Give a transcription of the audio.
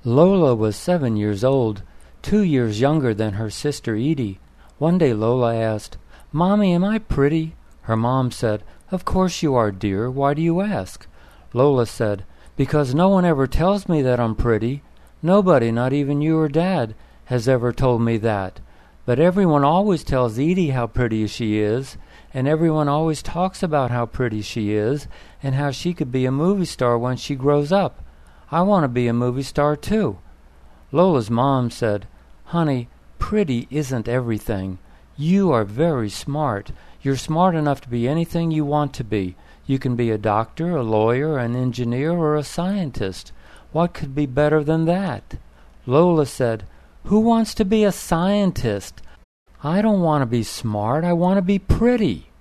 Lola was 7 years old, 2 years younger than her sister Edie. One day Lola asked, "Mommy, am I pretty?" Her mom said, "Of course you are, dear. Why do you ask?" Lola said, "Because no one ever tells me that I'm pretty. Nobody, not even you or Dad, has ever told me that. But everyone always tells Edie how pretty she is, and everyone always talks about how pretty she is, and how she could be a movie star when she grows up. I want to be a movie star too." Lola's mom said, "Honey, pretty isn't everything. You are very smart. You're smart enough to be anything you want to be. You can be a doctor, a lawyer, an engineer, or a scientist. What could be better than that?" Lola said, "Who wants to be a scientist? I don't want to be smart. I want to be pretty."